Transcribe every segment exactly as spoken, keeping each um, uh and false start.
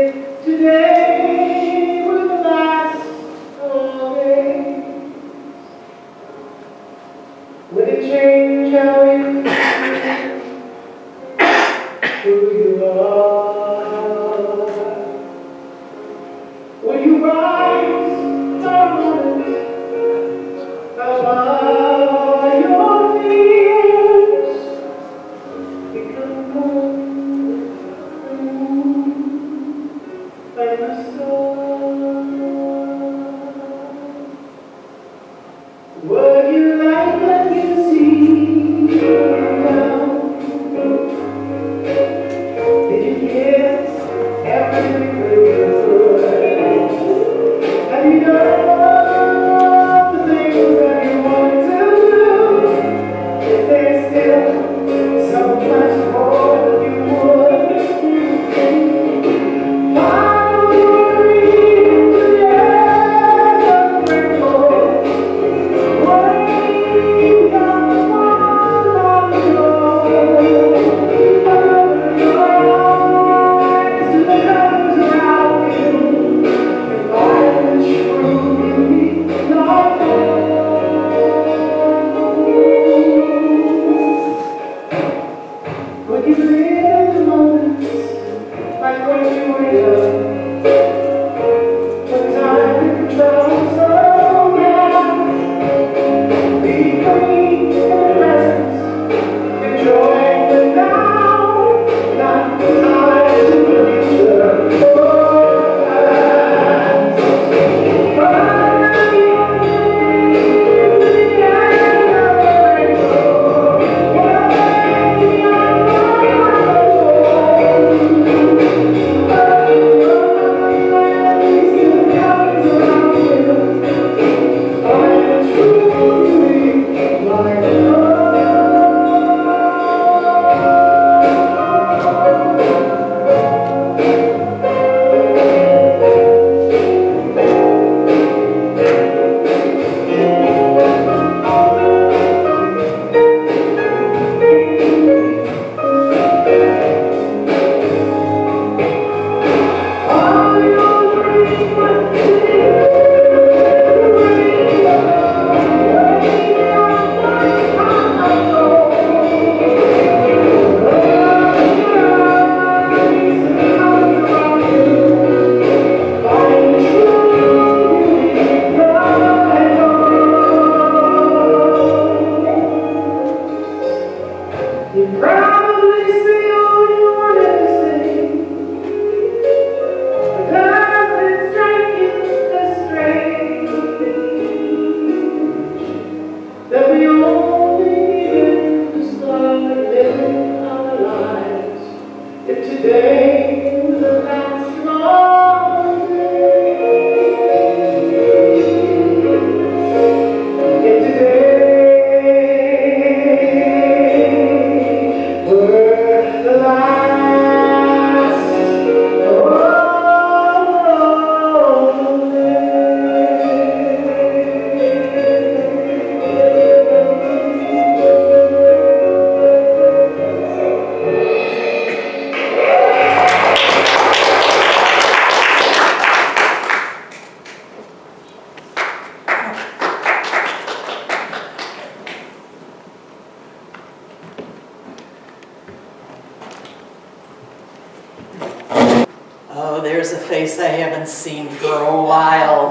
Oh, there's a face I haven't seen for a while.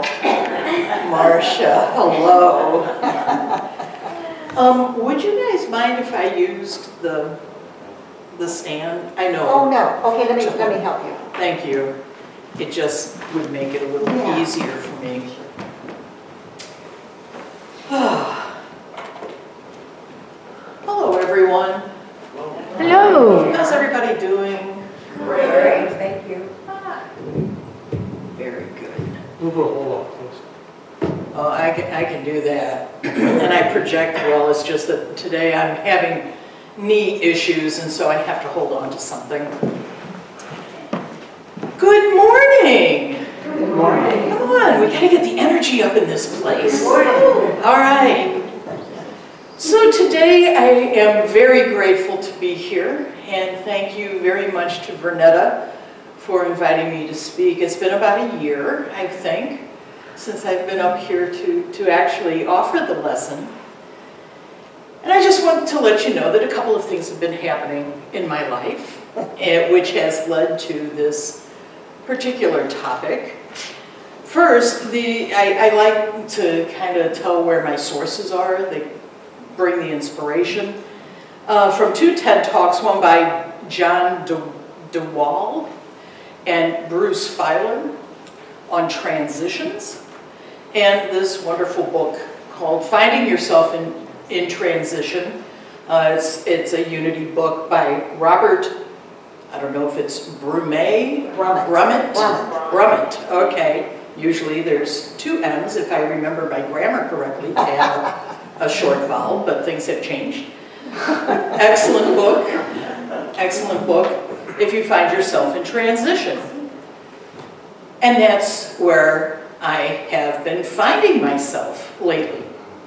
Marcia, hello. Um, would you guys mind if I used the the stand? I know. Oh no. Okay, let me let me help you. Thank you. It just would make it a little Yeah. easier for me. Hello, everyone. Hello. How's everybody doing? Great, thank you. Very good. Move a whole lot closer. Oh, I can, I can do that. And I project well. It's just that today I'm having knee issues, and so I have to hold on to something. Good morning. Good morning. Come on, we gotta get the energy up in this place. Good morning. All right. So today I am very grateful to be here, and thank you very much to Vernetta for inviting me to speak. It's been about a year, I think, since I've been up here to, to actually offer the lesson. And I just want to let you know that a couple of things have been happening in my life, eh, which has led to this particular topic. First, the, I, I like to kind of tell where my sources are. They bring the inspiration. Uh, from two TED Talks, one by John De, DeWall and Bruce Feiler on transitions, and this wonderful book called Finding Yourself in, in Transition. Uh, it's, it's a Unity book by Robert, I don't know if it's Brumet? Brummett. Brummett? Brummett. Brummett, okay. Usually there's two M's, if I remember my grammar correctly, to have a short vowel, but things have changed. Excellent book, excellent book if you find yourself in transition. And that's where I have been finding myself lately.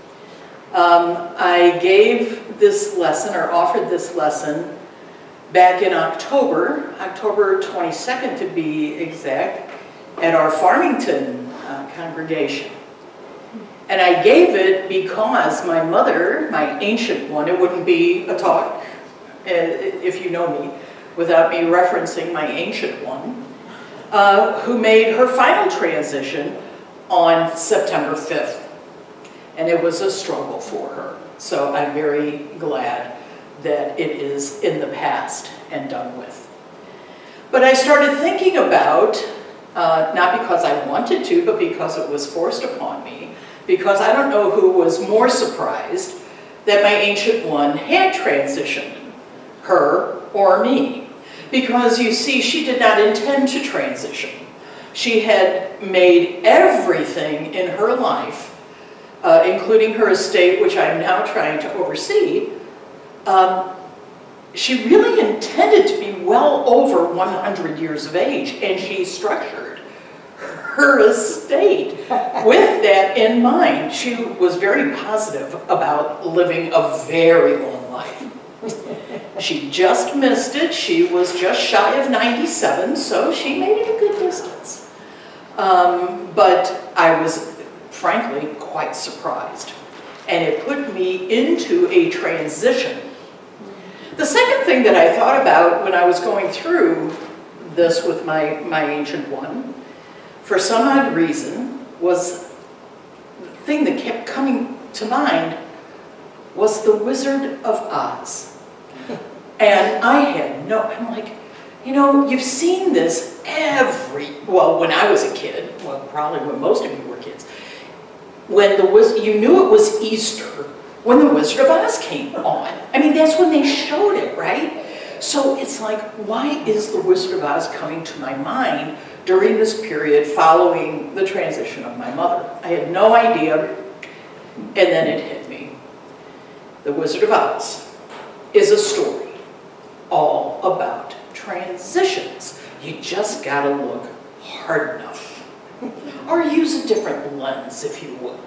Um, I gave this lesson, or offered this lesson, back in October, October twenty-second to be exact, at our Farmington uh, congregation. And I gave it because my mother, my ancient one, it wouldn't be a talk, uh, if you know me, without me referencing my ancient one, uh, who made her final transition on September fifth. And it was a struggle for her. So I'm very glad that it is in the past and done with. But I started thinking about, uh, not because I wanted to, but because it was forced upon me, because I don't know who was more surprised that my ancient one had transitioned, her or me. Because you see, she did not intend to transition. She had made everything in her life, uh, including her estate, which I'm now trying to oversee. Um, she really intended to be well over one hundred years of age, and she structured her estate with that in mind. She was very positive about living a very long life. She just missed it. She was just shy of ninety-seven, so she made it a good distance. Um, but I was, frankly, quite surprised. And it put me into a transition. The second thing that I thought about when I was going through this with my, my ancient one, for some odd reason, was the thing that kept coming to mind was the Wizard of Oz. And I had no, I'm like, you know, you've seen this every, well, when I was a kid, well, probably when most of you were kids, when the Wiz, you knew it was Easter when the Wizard of Oz came on. I mean, that's when they showed it, right? So it's like, why is the Wizard of Oz coming to my mind during this period following the transition of my mother? I had no idea, and then it hit me. The Wizard of Oz is a story all about transitions. You just gotta look hard enough. Or use a different lens, if you would.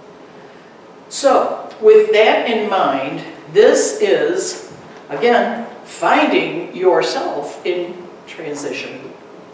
So, with that in mind, this is, again, finding yourself in transition.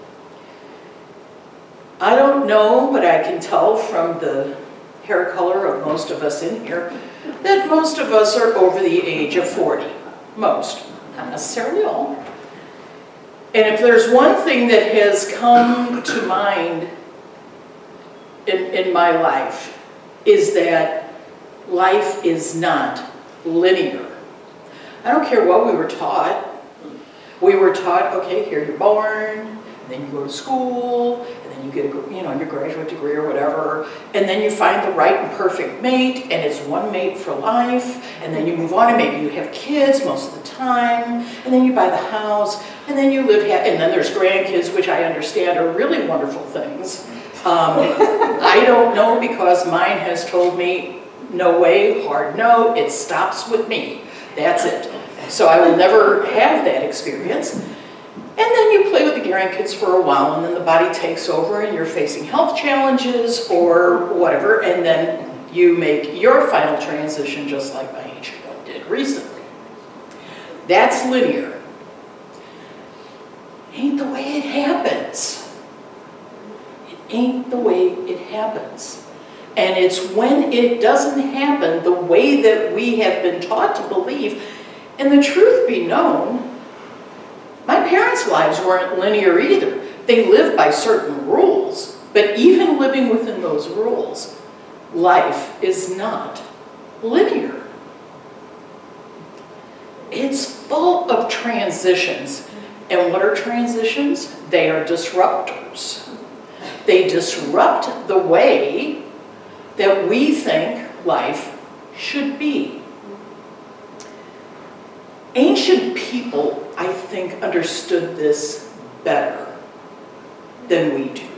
I don't know, but I can tell from the hair color of most of us in here that most of us are over the age of forty. Most. Not necessarily all. And if there's one thing that has come to mind in, in my life, is that life is not linear. I don't care what we were taught. We were taught, okay, here you're born, and then you go to school, and then you get a, you know, your graduate degree or whatever, and then you find the right and perfect mate, and it's one mate for life, and then you move on, and maybe you have kids most of the time, and then you buy the house, and then you live, and then there's grandkids, which I understand are really wonderful things. Um, I don't know, because mine has told me, no way, hard no, it stops with me. That's it. So I will never have that experience. And then you play with the grandkids for a while, and then the body takes over, and you're facing health challenges or whatever, and then you make your final transition just like my ancient one did recently. That's linear. ain't the way it happens. It ain't the way it happens. And it's when it doesn't happen the way that we have been taught to believe. And the truth be known, my parents' lives weren't linear either. They lived by certain rules. But even living within those rules, life is not linear. It's full of transitions. And what are transitions? They are disruptors. They disrupt the way that we think life should be. Ancient people, I think, understood this better than we do.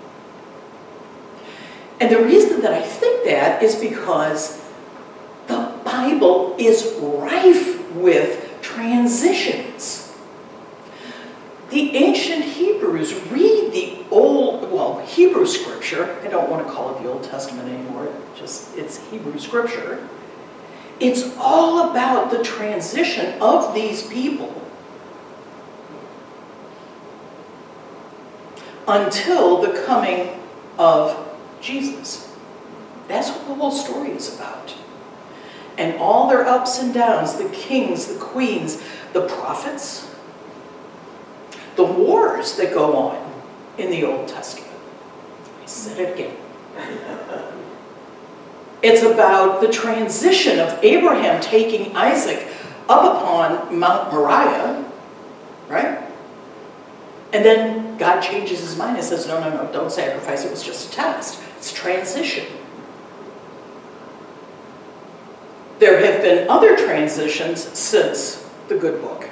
And the reason that I think that is because the Bible is rife with transitions. The ancient Hebrews read the old, well, Hebrew scripture. I don't want to call it the Old Testament anymore, just it's Hebrew scripture. It's all about the transition of these people until the coming of Jesus. That's what the whole story is about. And all their ups and downs, the kings, the queens, the prophets, the wars that go on in the Old Testament. I said it again. It's about the transition of Abraham taking Isaac up upon Mount Moriah, right? And then God changes his mind and says, no, no, no, don't sacrifice, it was just a test. It's transition. There have been other transitions since the Good Book.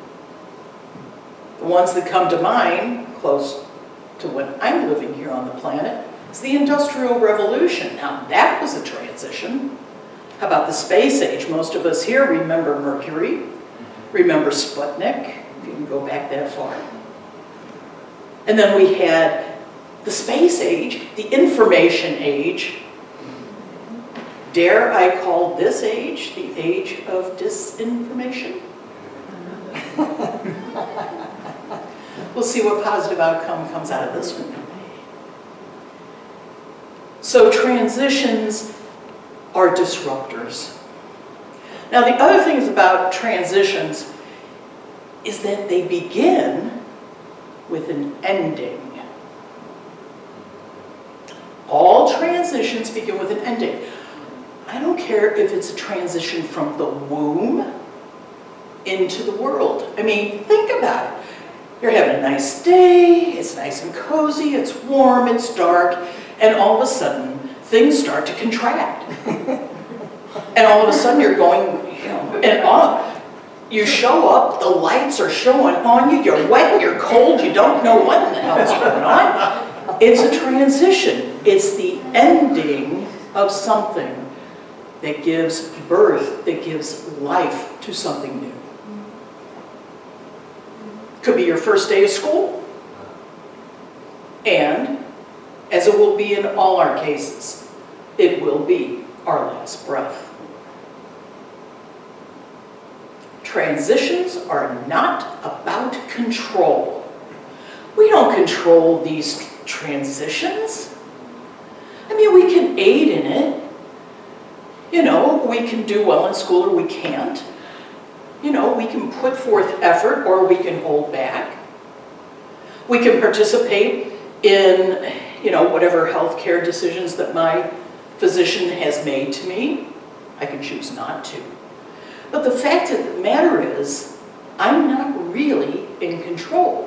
The ones that come to mind, close to when I'm living here on the planet, is the Industrial Revolution. Now, that was a transition. How about the space age? Most of us here remember Mercury, remember Sputnik, if you can go back that far. And then we had the space age, the information age. Dare I call this age the age of disinformation? We'll see what positive outcome comes out of this one. So transitions are disruptors. Now the other things about transitions is that they begin with an ending. All transitions begin with an ending. I don't care if it's a transition from the womb into the world. I mean, think about it. You're having a nice day, it's nice and cozy, it's warm, it's dark, and all of a sudden, things start to contract. And all of a sudden you're going, you know, and all, you show up, the lights are showing on you, you're wet, you're cold, you don't know what in the hell is going on. It's a transition. It's the ending of something that gives birth, that gives life to something new. Could be your first day of school. And, as it will be in all our cases, it will be our last breath. Transitions are not about control. We don't control these transitions. I mean, we can aid in it. You know, we can do well in school or we can't. You know, we can put forth effort or we can hold back. We can participate in, you know, whatever healthcare decisions that my physician has made to me. I can choose not to. But the fact of the matter is, I'm not really in control.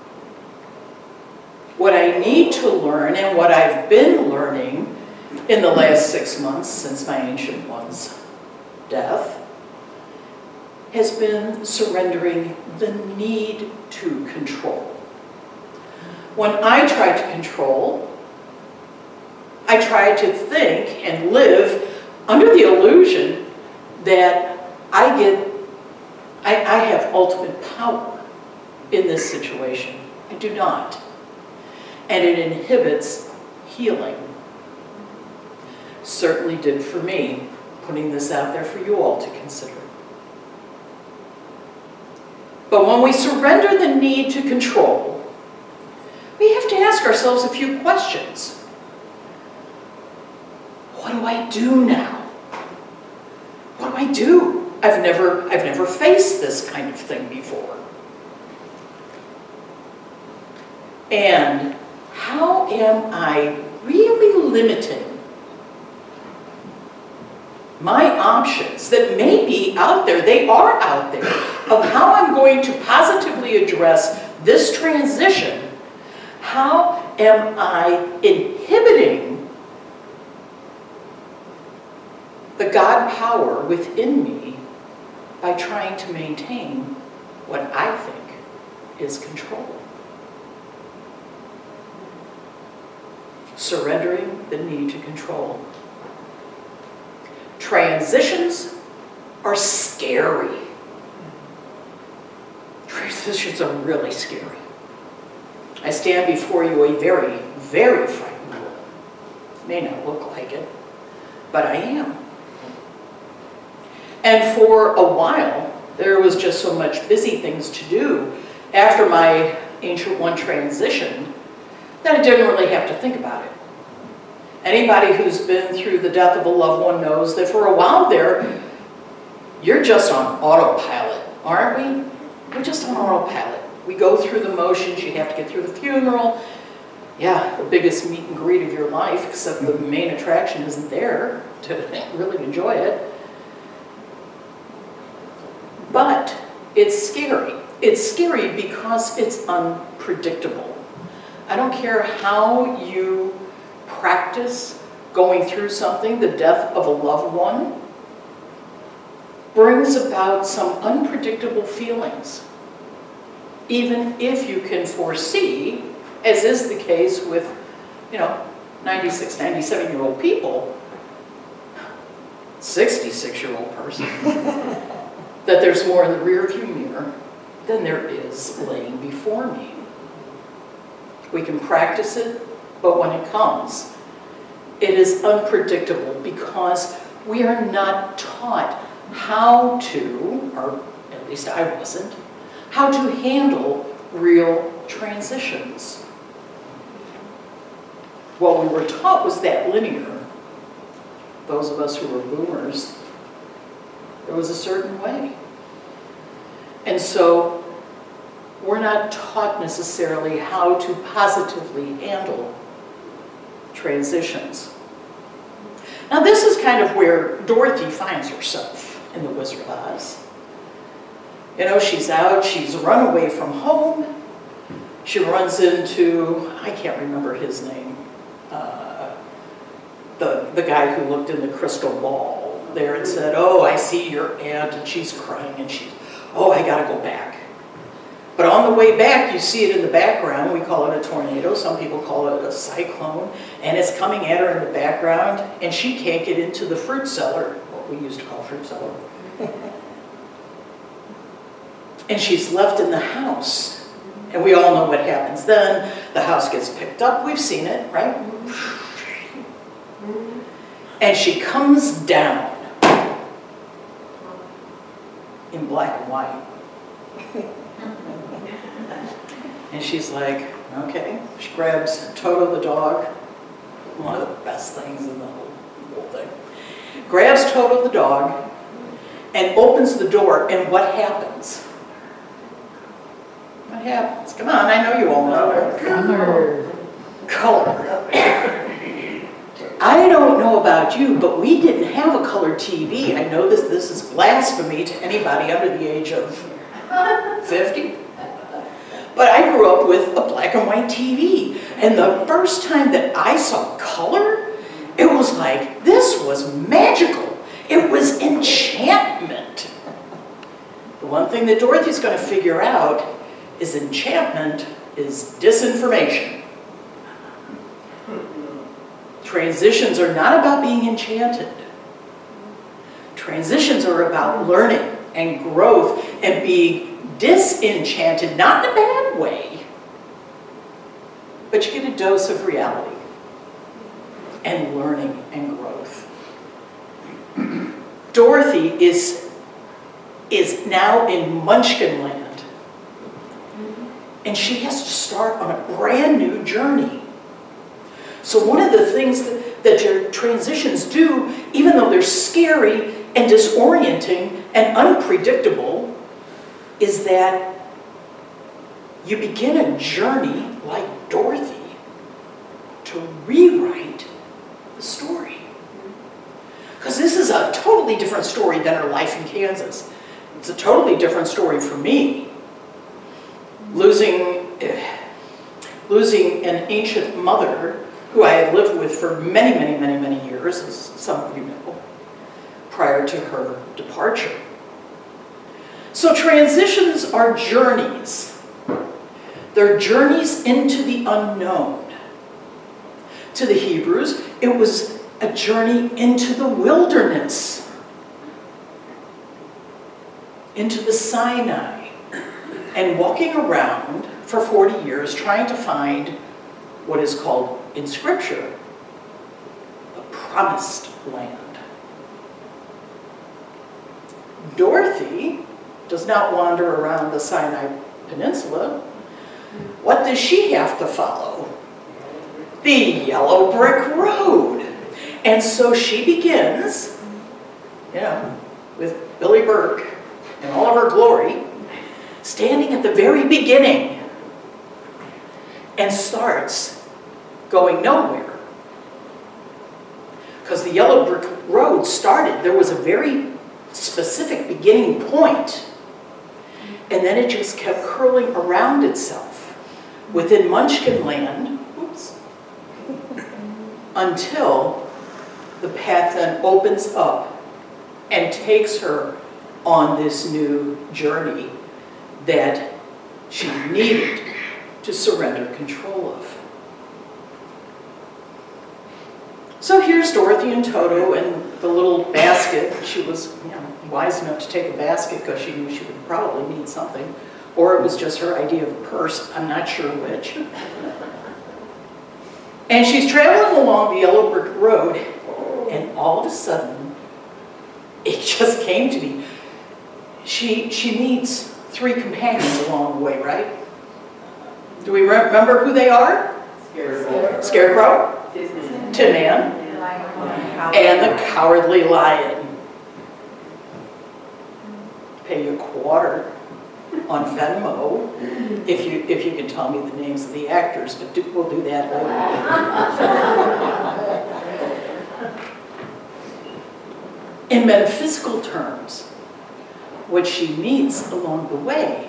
What I need to learn and what I've been learning in the last six months since my Ancient One's death has been surrendering the need to control. When I try to control, I try to think and live under the illusion that I get, I, I have ultimate power in this situation. I do not. And it inhibits healing. Certainly did for me, putting this out there for you all to consider. But when we surrender the need to control, we have to ask ourselves a few questions. What do I do now? What do I do? I've never, I've never faced this kind of thing before. And how am I really limiting my options that may be out there, they are out there, of how I'm going to positively address this transition? How am I inhibiting the God power within me by trying to maintain what I think is control? Surrendering the need to control. Transitions are scary. Transitions are really scary. I stand before you a very, very frightened woman. May not look like it, but I am. And for a while, there was just so much busy things to do after my Ancient One transition that I didn't really have to think about it. Anybody who's been through the death of a loved one knows that for a while there, you're just on autopilot, aren't we? We're just on autopilot. We go through the motions, you have to get through the funeral. Yeah, the biggest meet and greet of your life, except the main attraction isn't there to really enjoy it. But it's scary. It's scary because it's unpredictable. I don't care how you practice going through something, the death of a loved one brings about some unpredictable feelings. Even if you can foresee, as is the case with, you know, ninety-six, ninety-seven-year-old people, sixty-six-year-old person, that there's more in the rearview mirror than there is laying before me. We can practice it, but when it comes, it is unpredictable because we are not taught how to, or at least I wasn't, how to handle real transitions. What we were taught was that linear. Those of us who were boomers, there was a certain way. And so we're not taught necessarily how to positively handle transitions. Now this is kind of where Dorothy finds herself in The Wizard of Oz. You know, she's out, she's run away from home. She runs into, I can't remember his name, uh, the, the guy who looked in the crystal ball there and said, oh, I see your aunt, and she's crying, and she's, oh, I gotta go back. But on the way back, you see it in the background. We call it a tornado. Some people call it a cyclone. And it's coming at her in the background, and she can't get into the fruit cellar, what we used to call fruit cellar. And she's left in the house. And we all know what happens then. The house gets picked up. We've seen it, right? And she comes down in black and white. And she's like, okay. She grabs Toto the dog, one of the best things in the whole, whole thing. Grabs Toto the dog and opens the door, and what happens? What happens? Come on, I know you all know. Color. Color. I don't know about you, but we didn't have a color T V. I know this, this is blasphemy to anybody under the age of fifty. But I grew up with a black and white T V. And the first time that I saw color, it was like, this was magical. It was enchantment. The one thing that Dorothy's going to figure out is enchantment is disinformation. Transitions are not about being enchanted. Transitions are about learning and growth and being disenchanted, not in a bad way, but you get a dose of reality and learning and growth. Dorothy is, is now in Munchkin land. and she has to start on a brand new journey. So one of the things that, that your transitions do, even though they're scary and disorienting and unpredictable, is that you begin a journey like Dorothy to rewrite the story. Because this is a totally different story than her life in Kansas. It's a totally different story for me. Losing, eh, losing an ancient mother who I have lived with for many, many, many, many years, as some of you know, prior to her departure. So transitions are journeys. They're journeys into the unknown. To the Hebrews, it was a journey into the wilderness, into the Sinai, and walking around for forty years trying to find what is called in Scripture the promised land. Dorothy does not wander around the Sinai Peninsula. What does she have to follow? The yellow brick road. And so she begins, you know, with Billy Burke in all of her glory, standing at the very beginning and starts going nowhere. Because the yellow brick road started, there was a very specific beginning point, and then it just kept curling around itself within Munchkin land, oops, until the path then opens up and takes her on this new journey that she needed to surrender control of. So here's Dorothy and Toto and the little basket. She was, you know, wise enough to take a basket because she knew she would probably need something. Or it was just her idea of a purse, I'm not sure which. And she's traveling along the yellow brick road, and all of a sudden, it just came to me. She, she meets three companions along the way, right? Do we re remember who they are? Scarecrow, Scarecrow, Tin Man, and the Cowardly Lion. Pay you a quarter on Venmo if you if you can tell me the names of the actors, but do, we'll do that later. In metaphysical terms, what she meets along the way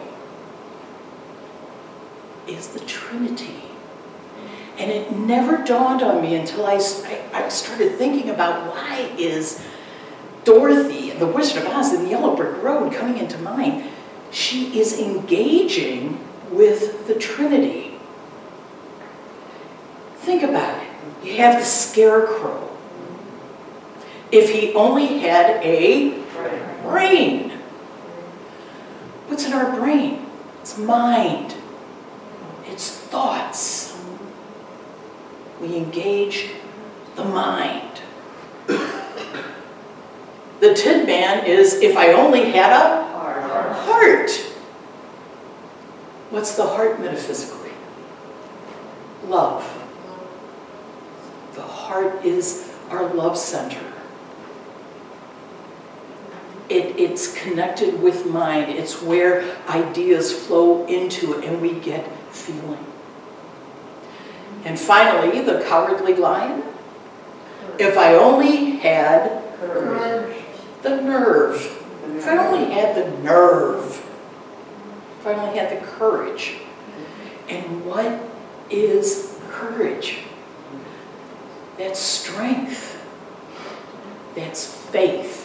is the Trinity. And it never dawned on me until I, I started thinking about why is Dorothy and the Wizard of Oz and the Yellow Brick Road coming into mind. She is engaging with the Trinity. Think about it. You have the Scarecrow. If he only had a brain. What's in our brain? It's mind. It's thoughts. We engage the mind. The Tin Man is, if I only had a heart. What's the heart metaphysically? Love. The heart is our love center. It, it's connected with mind. It's where ideas flow into it and we get feeling. And finally, the Cowardly Lion. If I only had Courage. the nerve. If I only had the nerve. If I only had the courage. And what is courage? That's strength. That's faith.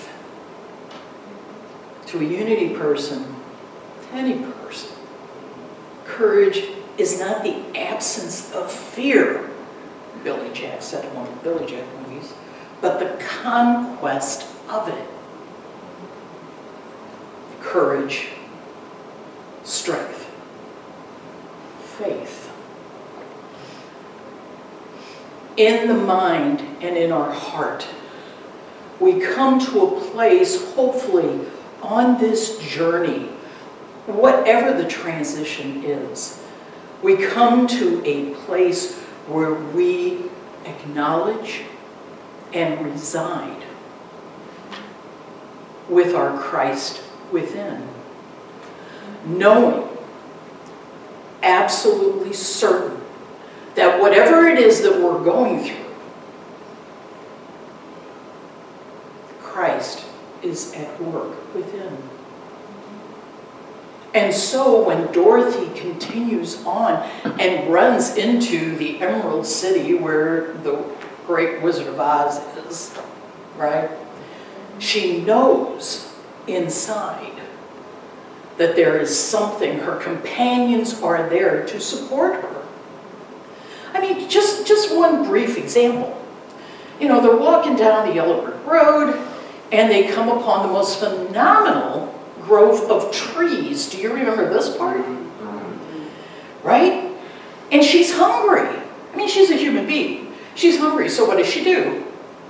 To a unity person, to any person, courage is not the absence of fear, Billy Jack said in one of the Billy Jack movies, but the conquest of it. Courage, strength, faith. In the mind and in our heart, we come to a place, hopefully, on this journey, whatever the transition is, We come to a place where we acknowledge and reside with our Christ within, knowing, absolutely certain, that whatever it is that we're going through, Christ is at work within. And so when Dorothy continues on and runs into the Emerald City where the great Wizard of Oz is, right? She knows inside that there is something, her companions are there to support her. I mean, just, just one brief example. You know, they're walking down the Yellow Brick Road and they come upon the most phenomenal grove of trees. Do you remember this part? Right? And she's hungry. I mean, she's a human being. She's hungry, so what does she do?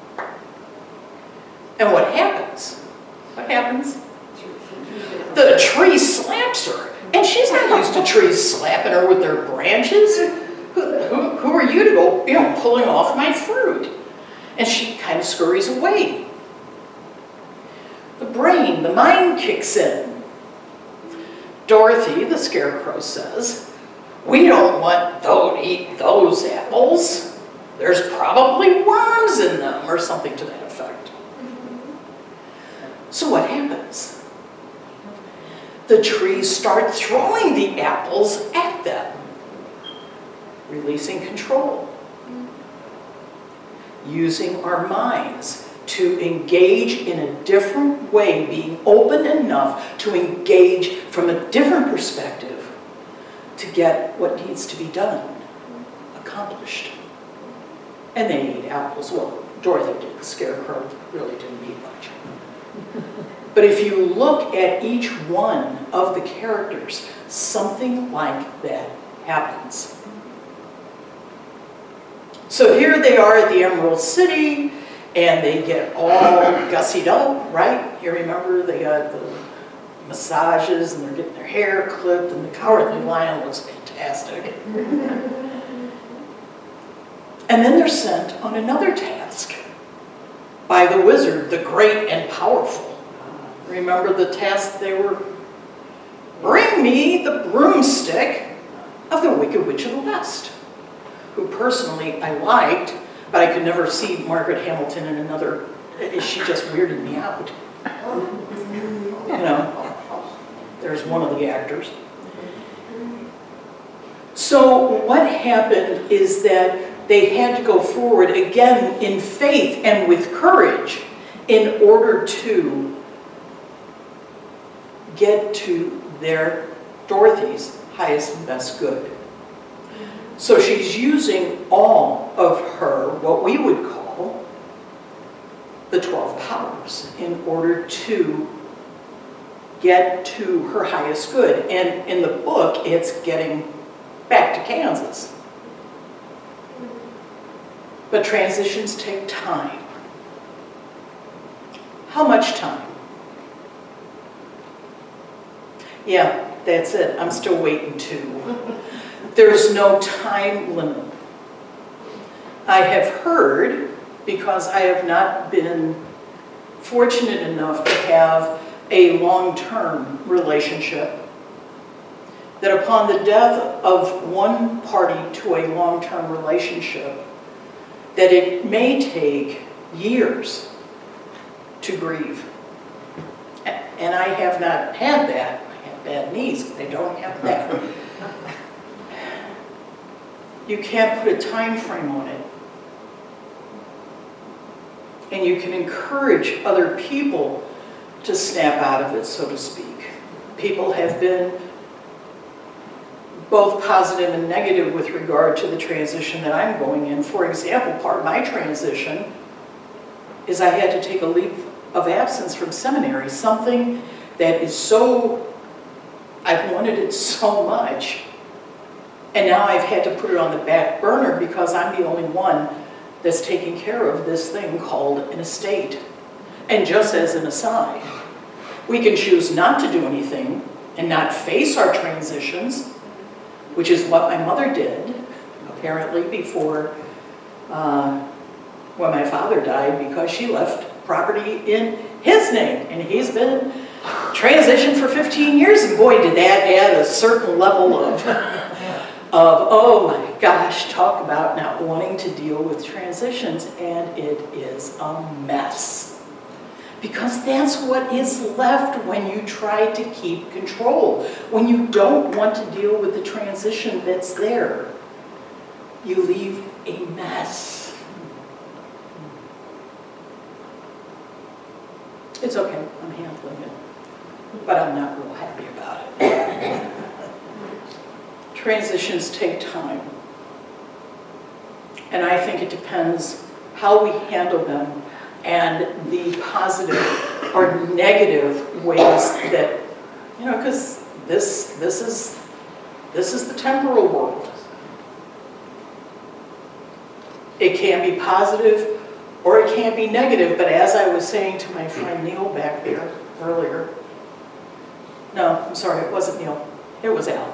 And what happens? What happens? The tree slaps her. And she's not used to trees slapping her with their branches. Who, who, who are you to go, you know, pulling off my fruit? And she kind of scurries away. The brain, the mind kicks in. Dorothy, the scarecrow, says, we don't want to eat those apples. There's probably worms in them, or something to that effect. So what happens? The trees start throwing the apples at them, releasing control, using our minds to engage in a different way, being open enough to engage from a different perspective to get what needs to be done accomplished. And they ate apples. Well, Dorothy did. The scarecrow really didn't eat much. But if you look at each one of the characters, something like that happens. So here they are at the Emerald City, and they get all gussied up, right? You remember they got the massages, and they're getting their hair clipped, and the Cowardly Lion looks fantastic. And then they're sent on another task by the wizard, the great and powerful. Remember the task they were, bring me the broomstick of the Wicked Witch of the West, who personally I liked, but I could never see Margaret Hamilton in another, she just weirded me out. You know, there's one of the actors. So what happened is that they had to go forward again in faith and with courage in order to get to their, Dorothy's, highest and best good. So she's using all of her, what we would call, the twelve powers in order to get to her highest good. And in the book, it's getting back to Kansas. But transitions take time. How much time? Yeah, that's it. I'm still waiting too. There's no time limit. I have heard, because I have not been fortunate enough to have a long-term relationship, that upon the death of one party to a long-term relationship, that it may take years to grieve. And I have not had that. I have bad knees, but I don't have that. You can't put a time frame on it. And you can encourage other people to snap out of it, so to speak. People have been both positive and negative with regard to the transition that I'm going in. For example, part of my transition is I had to take a leave of absence from seminary, something that is so, I've wanted it so much, and now I've had to put it on the back burner because I'm the only one that's taking care of this thing called an estate. And just as an aside, we can choose not to do anything and not face our transitions. which is what my mother did, apparently, before uh, when my father died, because she left property in his name, and he's been transitioned for fifteen years, and boy, did that add a certain level of, of, oh my gosh, talk about not wanting to deal with transitions, and it is a mess. Because that's what is left when you try to keep control. When you don't want to deal with the transition that's there, you leave a mess. It's okay, I'm handling it, but I'm not real happy about it. Transitions take time. And I think it depends how we handle them and the positive or negative ways that, you know, because this, this is, this is the temporal world. It can be positive or it can be negative, but as I was saying to my friend Neil back there earlier, no, I'm sorry, it wasn't Neil, it was Al.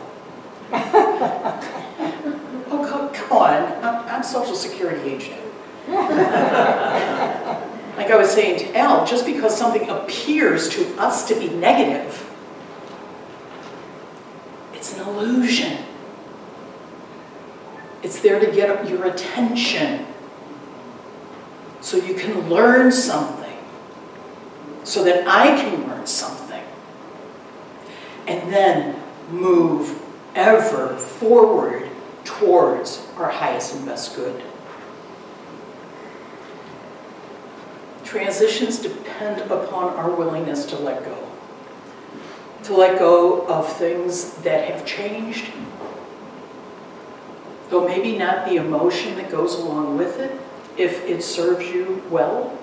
Oh, come, come on, I'm, I'm Social Security agent. Like I was saying to Al, just because something appears to us to be negative, it's an illusion. It's there to get your attention so you can learn something, so that I can learn something, and then move ever forward towards our highest and best good. Transitions depend upon our willingness to let go. To let go of things that have changed, though maybe not the emotion that goes along with it, if it serves you well.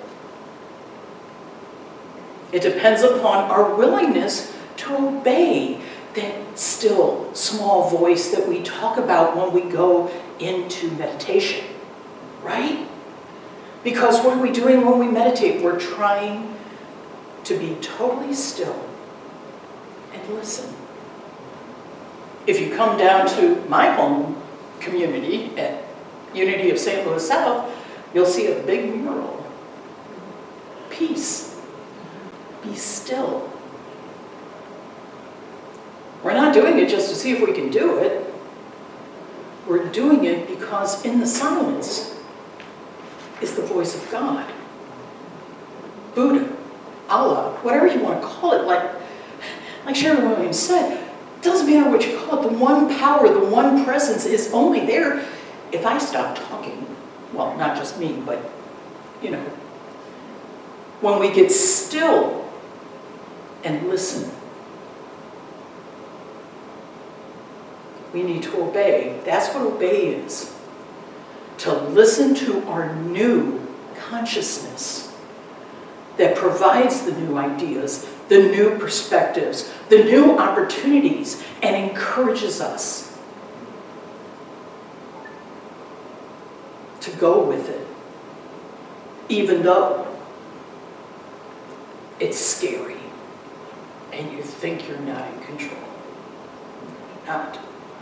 It depends upon our willingness to obey that still small voice that we talk about when we go into meditation, right? Because what are we doing when we meditate? We're trying to be totally still and listen. If you come down to my home community at Unity of Saint Louis South, you'll see a big mural. Peace. Be still. We're not doing it just to see if we can do it. We're doing it because in the silence is the voice of God. Buddha, Allah, whatever you want to call it, like, like Sharon Williams said, it doesn't matter what you call it, the one power, the one presence is only there if I stop talking. Well, not just me, but, you know, when we get still and listen. We need to obey. That's what obey is. To listen to our new consciousness that provides the new ideas, the new perspectives, the new opportunities, and encourages us to go with it, even though it's scary and you think you're not in control. Not.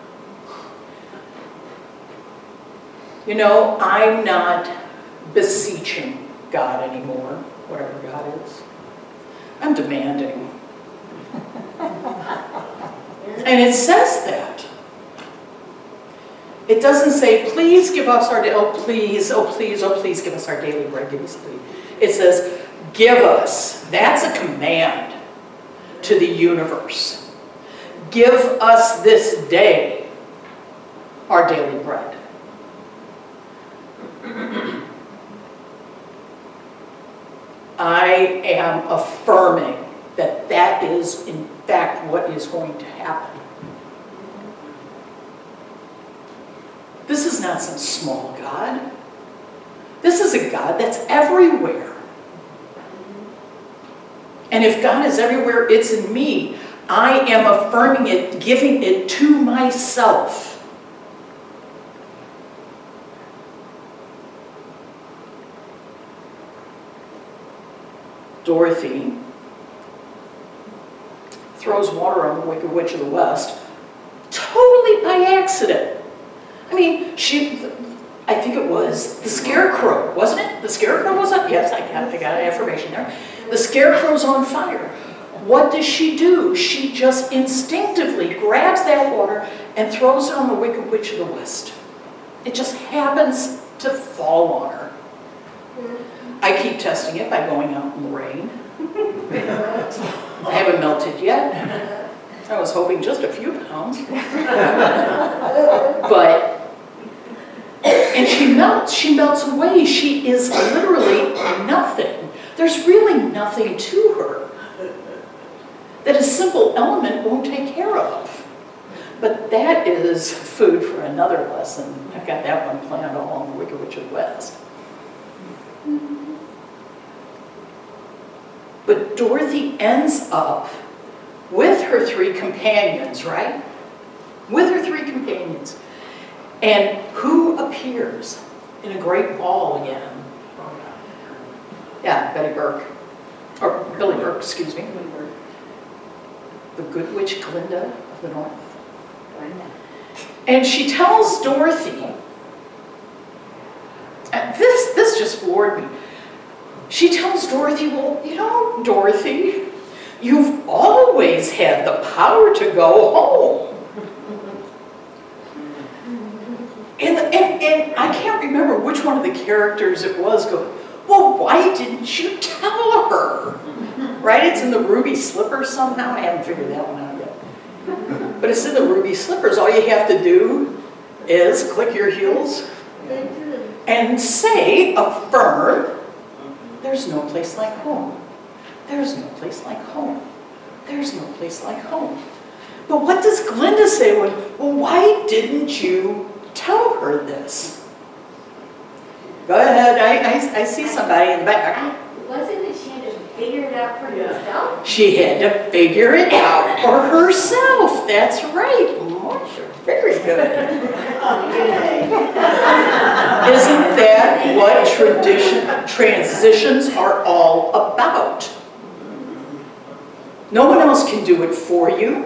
You know, I'm not beseeching God anymore, whatever God is. I'm demanding. And it says that. It doesn't say, please give us our, oh please, oh please, oh please give us our daily bread, give us please. It says, give us. That's a command to the universe. Give us this day our daily bread. I am affirming that that is, in fact, what is going to happen. This is not some small God. This is a God that's everywhere. And if God is everywhere, it's in me. I am affirming it, giving it to myself. Dorothy throws water on the Wicked Witch of the West, totally it by accident. I mean, she, I think it was the Scarecrow, wasn't it? The Scarecrow was on, yes, I got, I got affirmation there. The Scarecrow's on fire. What does she do? She just instinctively grabs that water and throws it on the Wicked Witch of the West. It just happens to fall on her. I keep testing it by going out in the rain. I haven't melted yet. I was hoping just a few pounds. But, and she melts, she melts away. She is literally nothing. There's really nothing to her that a simple element won't take care of. But that is food for another lesson. I've got that one planned all on the Wicked Witch of the West. But Dorothy ends up with her three companions, right? With her three companions. And who appears in a great ball again? Yeah, Betty Burke. Or Billy Burke, excuse me. The Good Witch Glinda of the North. And she tells Dorothy, and this, this just floored me. She tells Dorothy, well, you know, Dorothy, you've always had the power to go home. And, and, and I can't remember which one of the characters it was going, well, why didn't you tell her? Right? It's in the Ruby Slippers somehow. I haven't figured that one out yet. But it's in the Ruby Slippers. All you have to do is click your heels and say, affirm, there's no place like home. There's no place like home. There's no place like home. But what does Glinda say when, well, why didn't you tell her this? Go ahead, I, I, I see somebody in the back. Wasn't it she had to figure it out for herself? She had to figure it out for herself. That's right. Marcia, very good. Isn't that what tradition, transitions are all about? No one else can do it for you.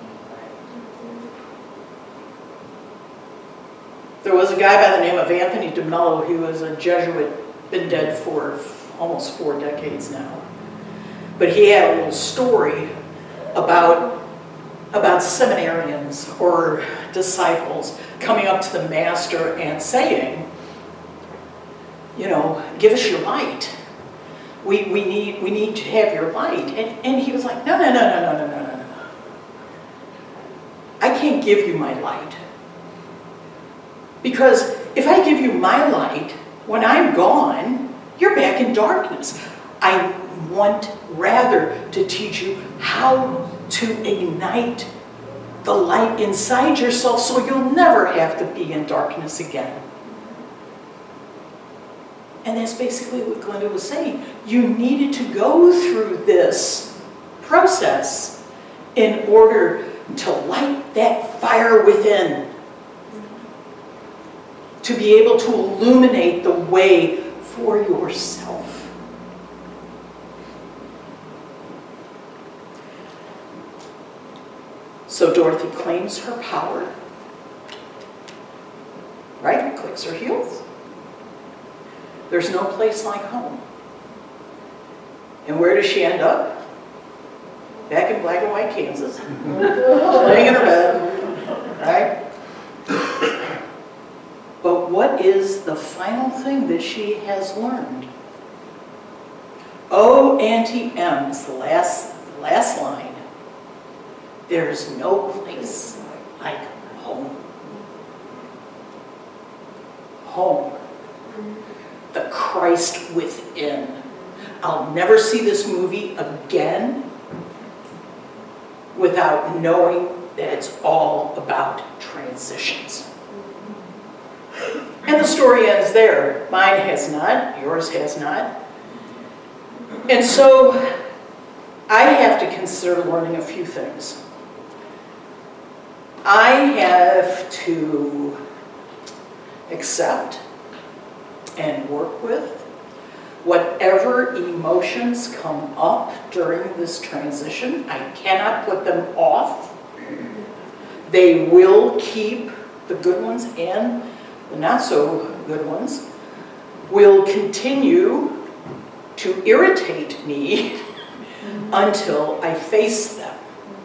There was a guy by the name of Anthony DeMello. He was a Jesuit, been dead for almost four decades now. But he had a little story about, about seminarians or disciples coming up to the master and saying, you know, give us your light. We, we, need, we need to have your light. And, and he was like, no, no, no, no, no, no, no, no, no. I can't give you my light. Because if I give you my light, when I'm gone, you're back in darkness. I want rather to teach you how to ignite the light inside yourself so you'll never have to be in darkness again. And that's basically what Glinda was saying. You needed to go through this process in order to light that fire within, to be able to illuminate the way for yourself. So Dorothy claims her power, right? Clicks her heels. There's no place like home. And where does she end up? Back in black and white Kansas, laying in her bed, right? But what is the final thing that she has learned? Oh, Auntie M is the last, last line. There's no place like home. Home. The Christ within. I'll never see this movie again without knowing that it's all about transitions. And the story ends there. Mine has not, yours has not. And so I have to consider learning a few things. I have to accept and work with whatever emotions come up during this transition. I cannot put them off. They will keep the good ones and the not so good ones, will continue to irritate me until I face them.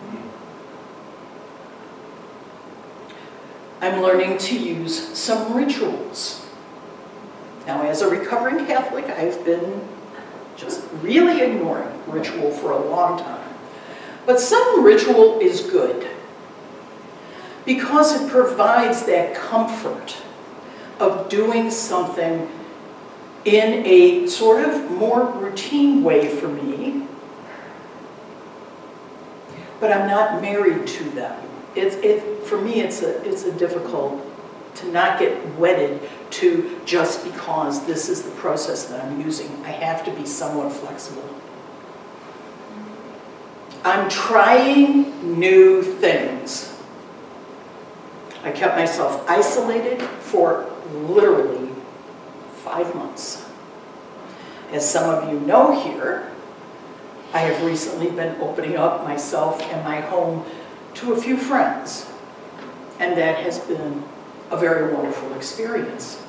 I'm learning to use some rituals. Now, as a recovering Catholic, I've been just really ignoring ritual for a long time. But some ritual is good because it provides that comfort of doing something in a sort of more routine way for me, but I'm not married to them. It's, it, for me, it's a, it's a difficult to not get wedded to just because this is the process that I'm using. I have to be somewhat flexible. I'm trying new things. I kept myself isolated for literally five months. As some of you know here, I have recently been opening up myself and my home to a few friends, and that has been a very wonderful experience.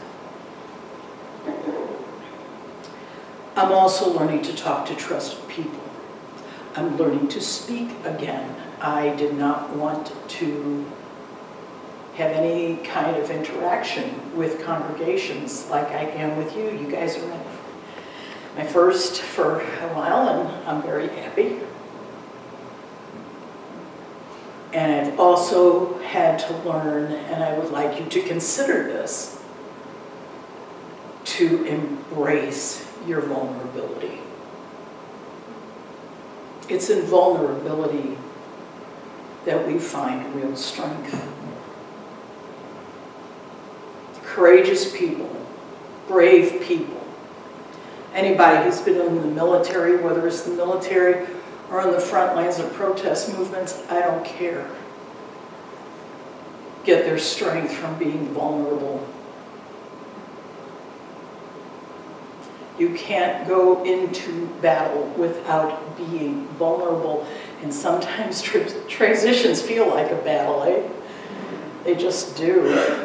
I'm also learning to talk to trusted people. I'm learning to speak again. I did not want to have any kind of interaction with congregations like I am with you. You guys are my, my first for a while, and I'm very happy. And I've also had to learn, and I would like you to consider this, to embrace your vulnerability. It's in vulnerability that we find real strength. Courageous people, brave people, anybody who's been in the military, whether it's the military or on the front lines of protest movements, I don't care, get their strength from being vulnerable. You can't go into battle without being vulnerable, and sometimes tra transitions feel like a battle, eh? They just do.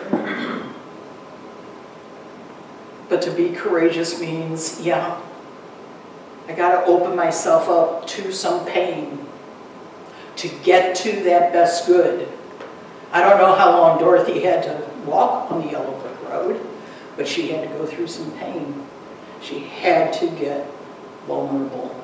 But to be courageous means, yeah, I gotta open myself up to some pain to get to that best good. I don't know how long Dorothy had to walk on the yellow brick road, but she had to go through some pain. She had to get vulnerable.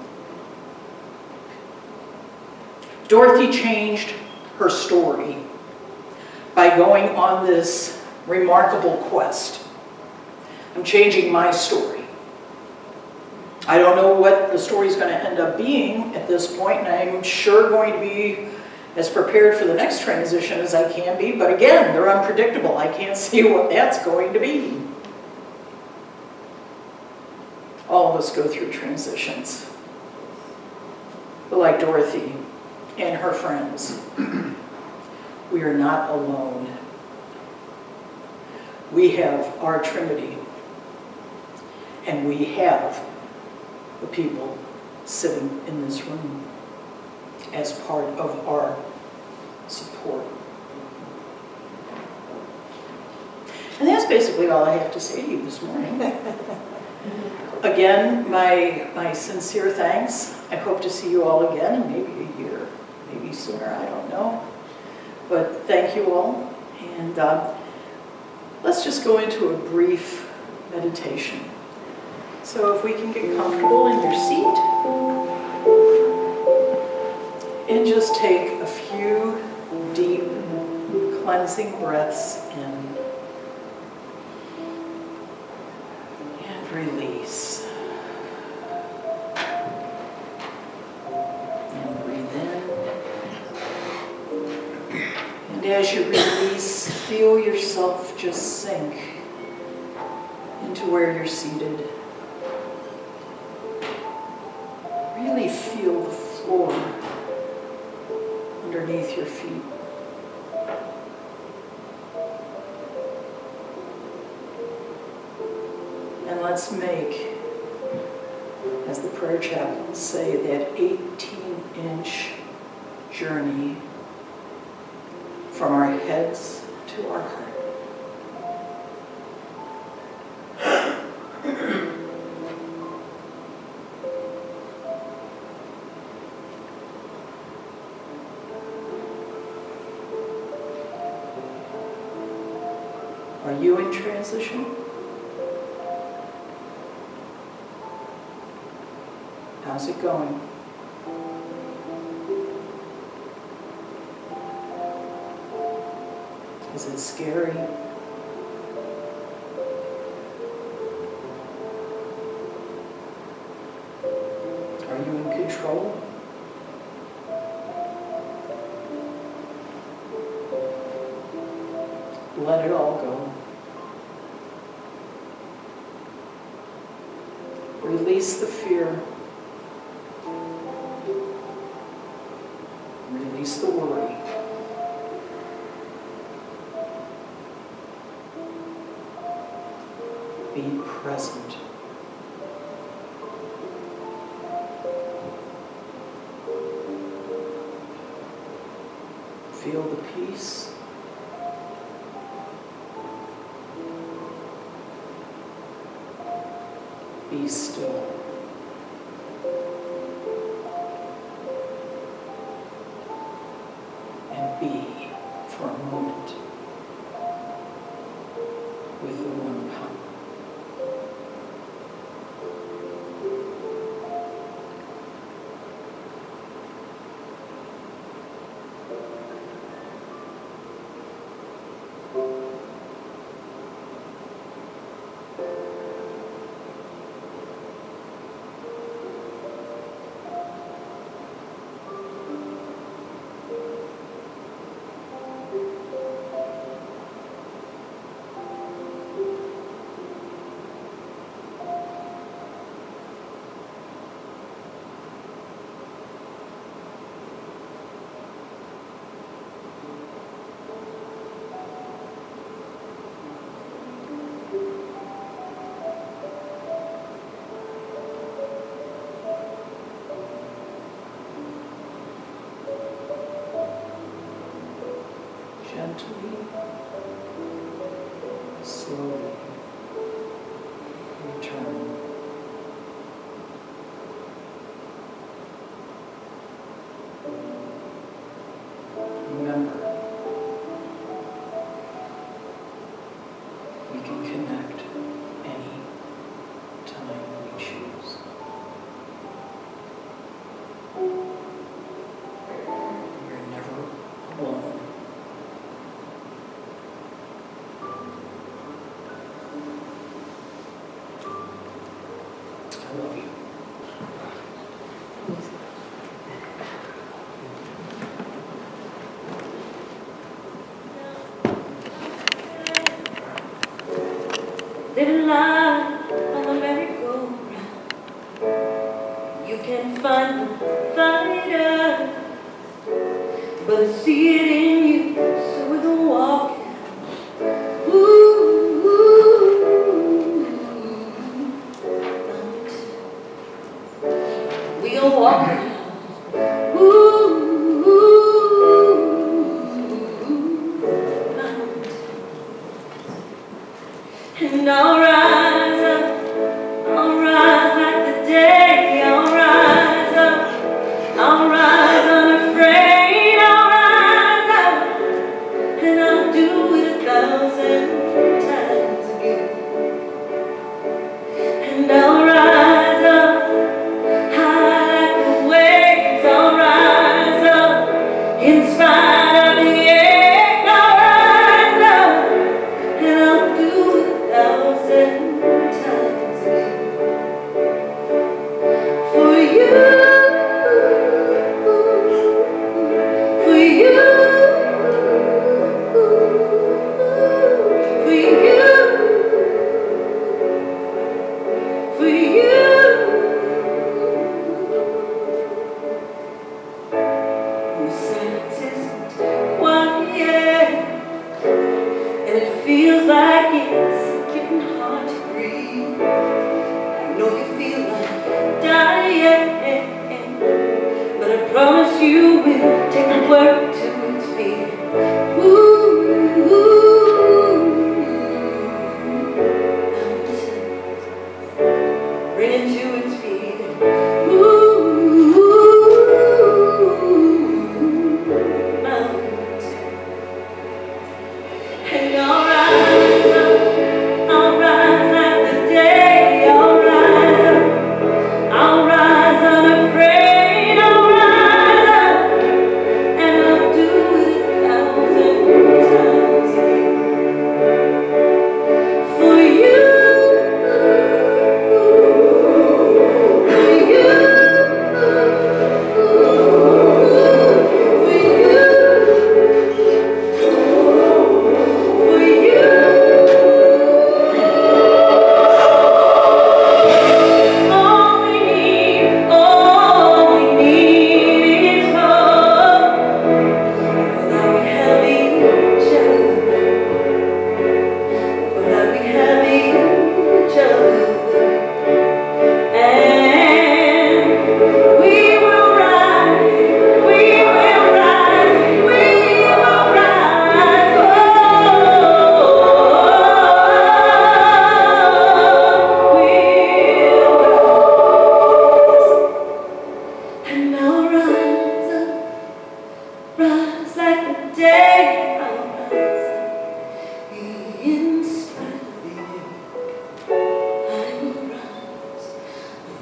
Dorothy changed her story by going on this remarkable quest. I'm changing my story. I don't know what the story's going to end up being at this point, and I'm sure going to be as prepared for the next transition as I can be, but again, they're unpredictable. I can't see what that's going to be. All of us go through transitions. But like Dorothy and her friends, we are not alone. We have our Trinity, and we have the people sitting in this room as part of our support. And that's basically all I have to say to you this morning. Again, my, my sincere thanks. I hope to see you all again in maybe a year, maybe sooner, I don't know. But thank you all, and uh, let's just go into a brief meditation. So if we can get comfortable in your seat, and just take a few deep cleansing breaths in and release. And breathe in. And as you release, feel yourself just sink into where you're seated. Really feel the floor underneath your feet. And let's make, as the prayer chaplains say, that eighteen inch journey from our heads to our heart. Are you in transition? How's it going? Is it scary? Are you in control? Let it all go. Release the fear. Release the worry. Be present. Feel the peace. Be still. And be, for a moment, with the one power. Gently, slowly return. Remember, we can connect any time we choose. You're never alone. I love you. Living life on the merry-go-round, you can find the fighter, but I see it in you, so we're gonna walk it. Ooh, ooh, ooh. We gonna walk it. Ooh, and I'll rise up, I'll rise like the day, I'll rise up, I'll rise unafraid, I'll rise up, and I'll do it a thousand times again. And I'll rise up, high like the waves, I'll rise up, in spite of the ache, I'll rise up, and I'll do it thousand times again. For you, for you, for you, for you. Whose silence isn't quiet, and it feels like it's getting hard to breathe. I know you feel like dying, but I promise you will take the world to its feet. Ooh.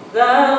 the